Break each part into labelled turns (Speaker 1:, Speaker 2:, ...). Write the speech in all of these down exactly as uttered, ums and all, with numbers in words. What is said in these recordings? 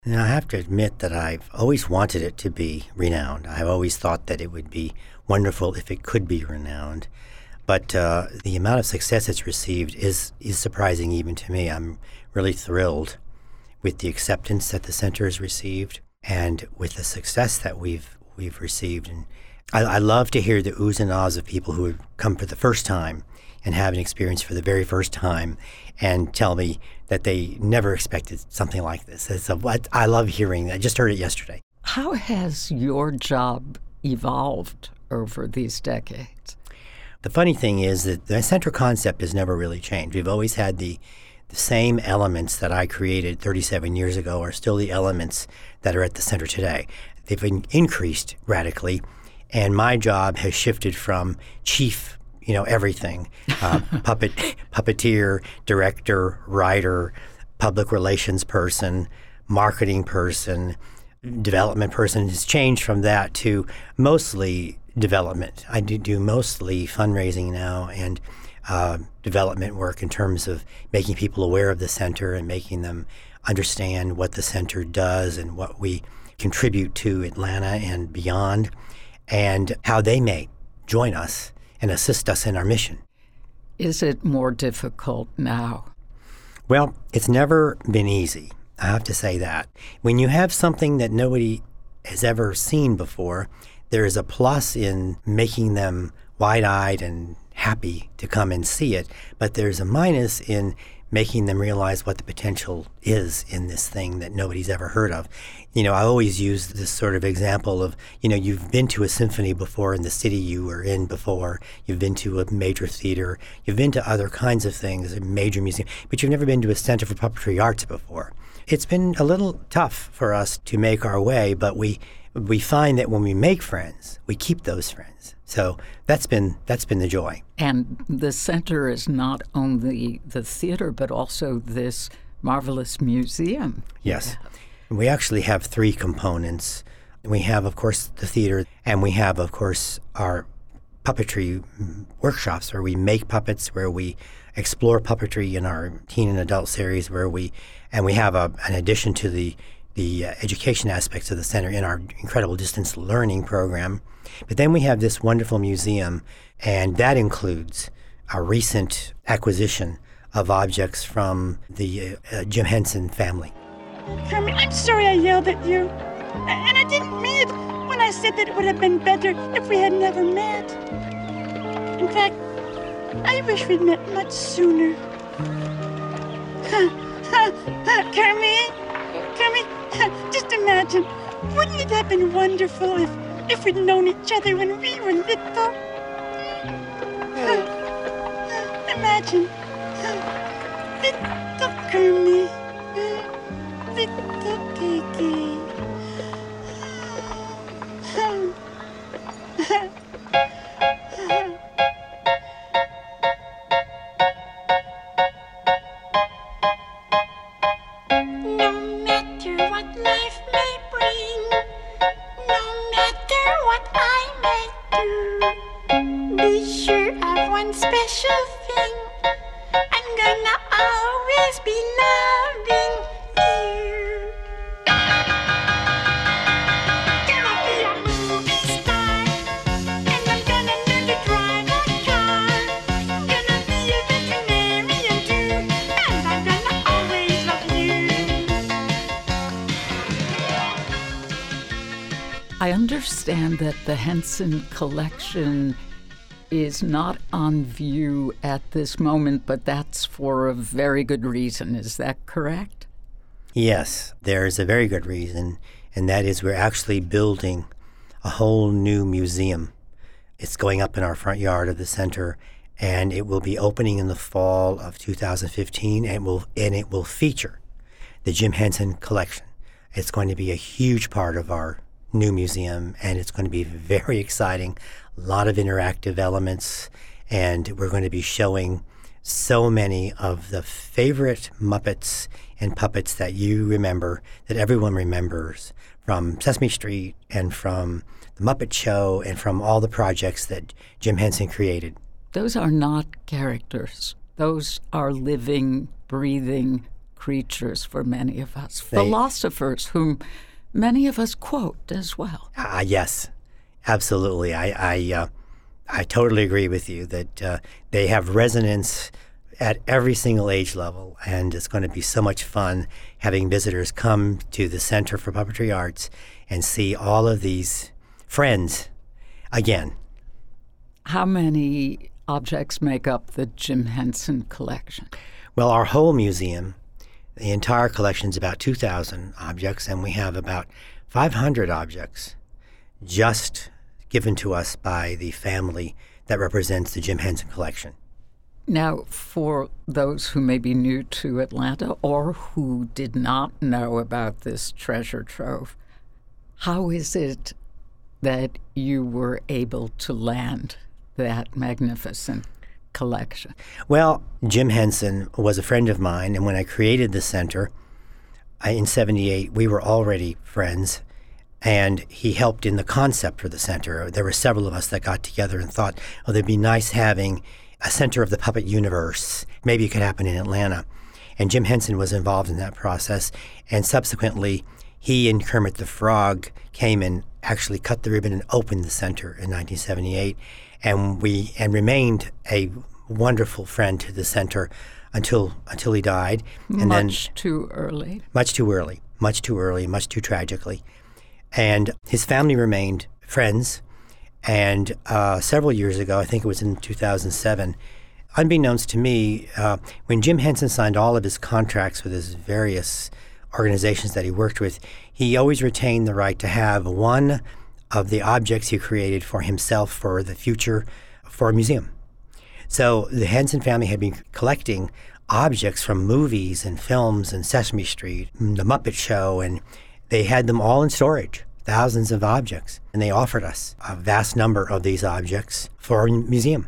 Speaker 1: Now, I have to admit that I've always wanted it to be renowned. I've always thought that it would be wonderful if it could be renowned. But uh, the amount of success it's received is, is surprising even to me. I'm really thrilled with the acceptance that the center has received and with the success that we've we've received. And I, I love to hear the oohs and ahs of people who have come for the first time and have an experience for the very first time and tell me that they never expected something like this. It's a, I love hearing that. I just heard it yesterday.
Speaker 2: How has your job evolved over these decades?
Speaker 1: The funny thing is that the center concept has never really changed. We've always had the the same elements that I created thirty-seven years ago are still the elements that are at the center today. They've been increased radically, and my job has shifted from chief, you know, everything, uh, puppet, puppeteer, director, writer, public relations person, marketing person, development person. It's changed from that to mostly development. I do, do mostly fundraising now and uh, development work in terms of making people aware of the center and making them understand what the center does and what we contribute to Atlanta and beyond, and how they may join us and assist us in our mission.
Speaker 2: Is it more difficult now?
Speaker 1: Well, it's never been easy. I have to say that. When you have something that nobody has ever seen before, there is a plus in making them wide-eyed and happy to come and see it, but there's a minus in making them realize what the potential is in this thing that nobody's ever heard of. You know, I always use this sort of example of, you know, you've been to a symphony before in the city you were in before, you've been to a major theater, you've been to other kinds of things, a major museum, but you've never been to a Center for Puppetry Arts before. It's been a little tough for us to make our way, but we we find that when we make friends, we keep those friends. So that's been that's been the joy.
Speaker 2: And the center is not only the theater, but also this marvelous museum.
Speaker 1: Yes. We actually have three components. We have, of course, the theater, and we have, of course, our puppetry workshops where we make puppets, where we explore puppetry in our teen and adult series, where we, and we have a, an addition to the the uh, education aspects of the center in our incredible distance learning program. But then we have this wonderful museum, and that includes our recent acquisition of objects from the uh, uh, Jim Henson family.
Speaker 3: Kermit, I'm sorry I yelled at you. And I didn't mean it when I said that it would have been better if we had never met. In fact, I wish we'd met much sooner. Kermit, Kermit, just imagine, wouldn't it have been wonderful if, if we'd known each other when we were little? Imagine, little Kermit, little piggy.
Speaker 2: I understand that the Henson collection is not on view at this moment, but that's for a very good reason. Is that correct?
Speaker 1: Yes, there's a very good reason, and that is we're actually building a whole new museum. It's going up in our front yard of the center, and it will be opening in the fall of two thousand fifteen, and it will, and it will feature the Jim Henson collection. It's going to be a huge part of our new museum, and it's going to be very exciting. A lot of interactive elements, and we're going to be showing so many of the favorite Muppets and puppets that you remember, that everyone remembers, from Sesame Street and from The Muppet Show and from all the projects that Jim Henson created.
Speaker 2: Those are not characters. Those are living, breathing creatures for many of us,
Speaker 1: They,
Speaker 2: philosophers whom many of us quote as well.
Speaker 1: Ah, uh, yes, absolutely. I I, uh, I totally agree with you that uh, they have resonance at every single age level, and it's going to be so much fun having visitors come to the Center for Puppetry Arts and see all of these friends again.
Speaker 2: How many objects make up the Jim Henson collection?
Speaker 1: Well, our whole museum, the entire collection is about two thousand objects, and we have about five hundred objects just given to us by the family that represents the Jim Henson collection.
Speaker 2: Now, for those who may be new to Atlanta or who did not know about this treasure trove, how is it that you were able to land that magnificent collection?
Speaker 1: Well, Jim Henson was a friend of mine, and when I created the center I, in seventy-eight, we were already friends, and he helped in the concept for the center. There were several of us that got together and thought, oh, it'd be nice having a center of the puppet universe. Maybe it could happen in Atlanta. And Jim Henson was involved in that process, and subsequently he and Kermit the Frog came and actually cut the ribbon and opened the center in nineteen seventy-eight, and we and remained a wonderful friend to the center until until he died. And
Speaker 2: much
Speaker 1: then,
Speaker 2: too early.
Speaker 1: Much too early. Much too early. Much too tragically. And his family remained friends. And uh, several years ago, I think it was in two thousand seven, unbeknownst to me, uh, when Jim Henson signed all of his contracts with his various organizations that he worked with, he always retained the right to have one of the objects he created for himself for the future for a museum. So the Henson family had been collecting objects from movies and films and Sesame Street, The Muppet Show, and they had them all in storage. Thousands of objects, and they offered us a vast number of these objects for our museum.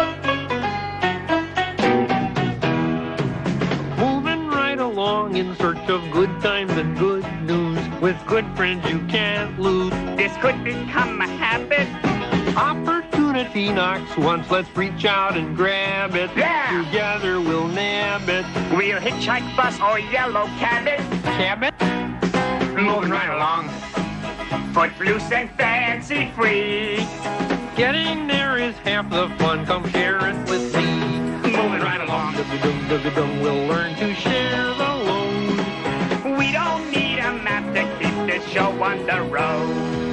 Speaker 4: Moving right along in search of good times and good news. With good friends you can't lose.
Speaker 5: This could become a habit.
Speaker 4: Opportunity knocks once, let's reach out and grab it.
Speaker 5: Yeah!
Speaker 4: Together we'll nab it.
Speaker 5: We'll hitchhike, bus, or yellow cabin.
Speaker 4: Cabin?
Speaker 5: Moving right along. Footloose and fancy free.
Speaker 4: Getting there is half the fun. Come share it with me.
Speaker 5: Moving right along.
Speaker 4: Dum, dum, dum, we'll learn to share the load.
Speaker 5: We don't need a map to keep this show on the road.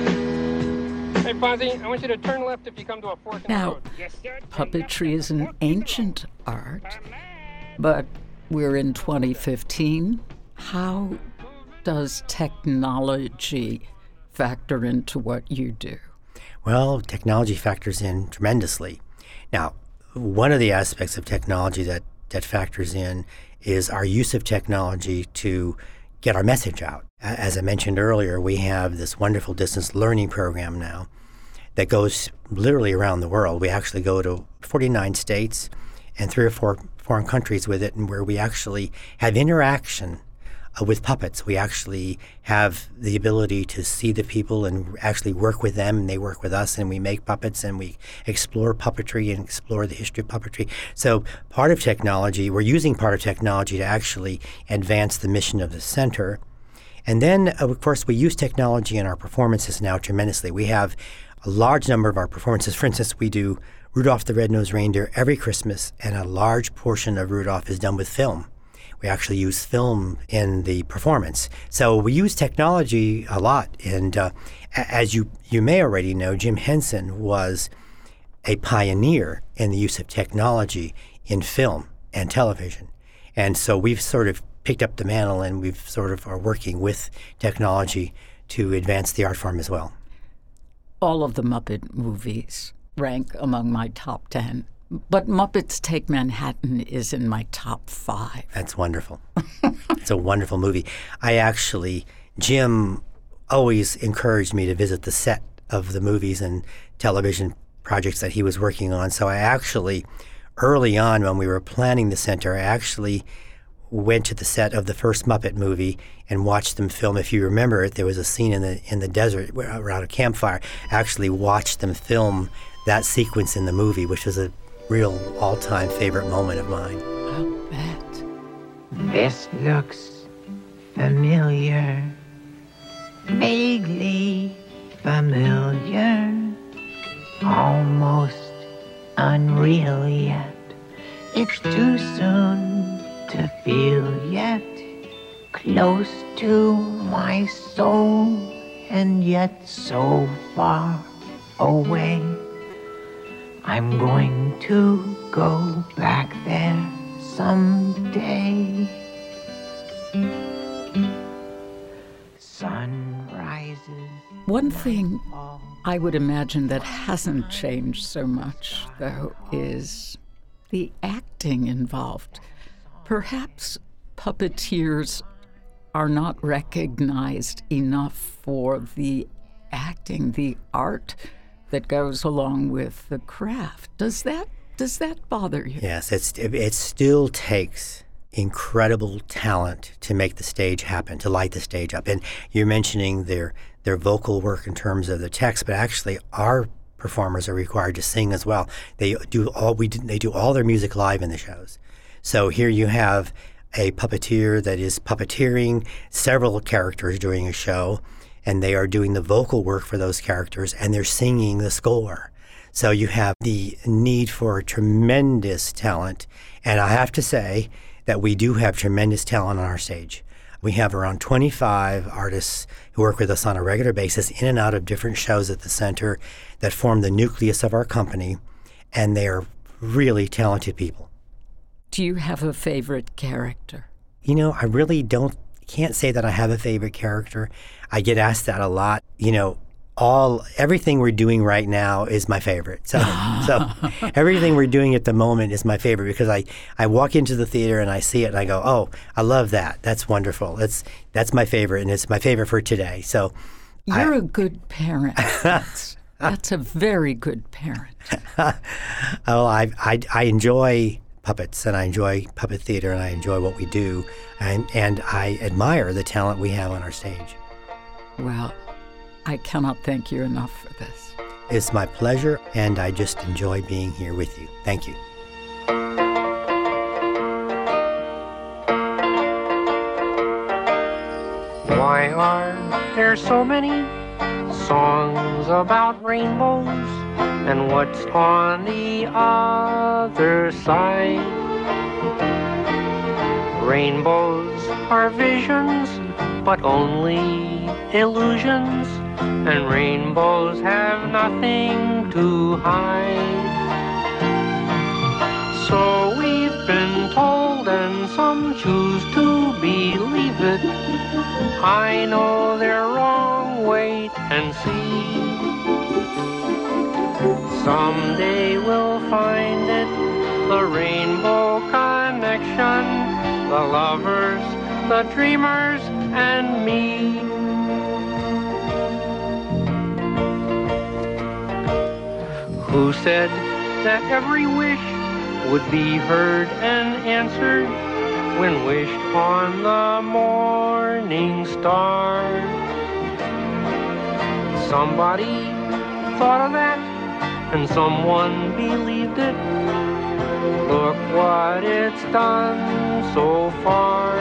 Speaker 4: Hey, Fozzie, I want you to turn left if you come to a fork in
Speaker 2: Now,
Speaker 4: the road.
Speaker 5: Yes, sir.
Speaker 2: puppetry is an ancient art, but we're in twenty fifteen. How does technology factor into what you do?
Speaker 1: Well, technology factors in tremendously. Now, one of the aspects of technology that, that factors in is our use of technology to get our message out. As I mentioned earlier, we have this wonderful distance learning program now that goes literally around the world. We actually go to forty-nine states and three or four foreign countries with it, and where we actually have interaction Uh, with puppets. We actually have the ability to see the people and actually work with them, and they work with us, and we make puppets, and we explore puppetry and explore the history of puppetry. So part of technology, we're using part of technology to actually advance the mission of the center. And then, of course, we use technology in our performances now tremendously. We have a large number of our performances. For instance, we do Rudolph the Red-Nosed Reindeer every Christmas, and a large portion of Rudolph is done with film. We actually use film in the performance. So we use technology a lot. And uh, as you, you may already know, Jim Henson was a pioneer in the use of technology in film and television. And so we've sort of picked up the mantle, and we've sort of are working with technology to advance the art form as well.
Speaker 2: All of the Muppet movies rank among my top ten. But Muppets Take Manhattan is in my top five.
Speaker 1: That's wonderful. It's a wonderful movie. I actually, Jim always encouraged me to visit the set of the movies and television projects that he was working on. So I actually, early on when we were planning the center, I actually went to the set of the first Muppet movie and watched them film. If you remember it, there was a scene in the in the desert around a campfire. I actually watched them film that sequence in the movie, which was a real all-time favorite moment of mine.
Speaker 2: I'll bet.
Speaker 6: This looks familiar, vaguely familiar, almost unreal yet. It's too soon to feel yet, close to my soul, and yet so far away. I'm going to go back there someday. Sun rises.
Speaker 2: One thing I would imagine that hasn't changed so much, though, is the acting involved. Perhaps puppeteers are not recognized enough for the acting, the art that goes along with the craft. Does that does that bother you?
Speaker 1: Yes, it's, it, it still takes incredible talent to make the stage happen, to light the stage up. And you're mentioning their their vocal work in terms of the text, but actually our performers are required to sing as well. They do all we do, they do all their music live in the shows. So here you have a puppeteer that is puppeteering several characters during a show, and they are doing the vocal work for those characters, and they're singing the score. So you have the need for tremendous talent, and I have to say that we do have tremendous talent on our stage. We have around twenty-five artists who work with us on a regular basis in and out of different shows at the center that form the nucleus of our company, and they are really talented people.
Speaker 2: Do you have a favorite character?
Speaker 1: You know, I really don't, can't say that I have a favorite character. I get asked that a lot. You know, all, everything we're doing right now is my favorite. So, so everything we're doing at the moment is my favorite because I, I walk into the theater and I see it and I go, oh, I love that. That's wonderful. That's, that's my favorite, and it's my favorite for today. So
Speaker 2: You're
Speaker 1: I,
Speaker 2: a good parent. That's, that's a very good parent.
Speaker 1: Oh, I, I, I enjoy puppets, and I enjoy puppet theater, and I enjoy what we do, and, and I admire the talent we have on our stage.
Speaker 2: Well, I cannot thank you enough for this.
Speaker 1: It's my pleasure, and I just enjoy being here with you. Thank you.
Speaker 4: Why are there so many songs about rainbows? And what's on the other side? Rainbows are visions, but only illusions, and rainbows have nothing to hide. So we've been told, and some choose to believe it. I know they're wrong, wait and see. Someday we'll find it, the rainbow connection, the lovers, the dreamers, and me. Who said that every wish would be heard and answered when wished on the morning star? Somebody thought of that, and someone believed it. Look what it's done so far.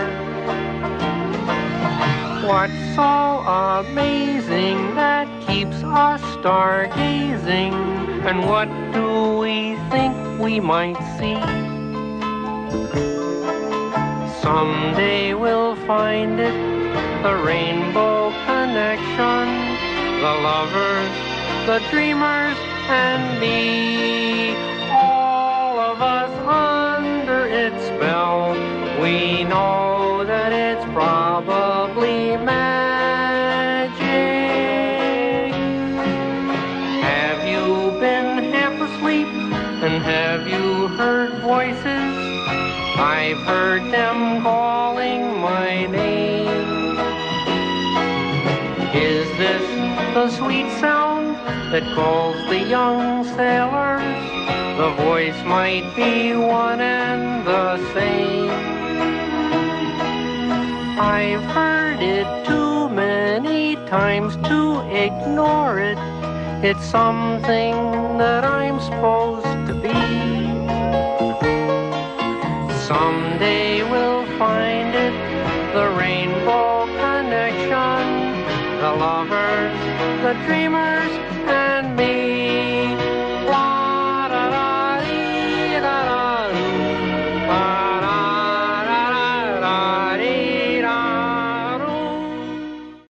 Speaker 4: What's so amazing that keeps us stargazing? And what do we think we might see? Someday we'll find it, the rainbow connection, the lovers, the dreamers, and me. All of us under its spell, we know that it's probably magic. Have you been half asleep, and have you heard voices? I've heard them calling my name. Is this the sweet sound that calls the young sailors? The voice might be one and the same. I've heard it too many times to ignore it. It's something that I'm supposed to be. Someday we'll find the lovers, the dreamers,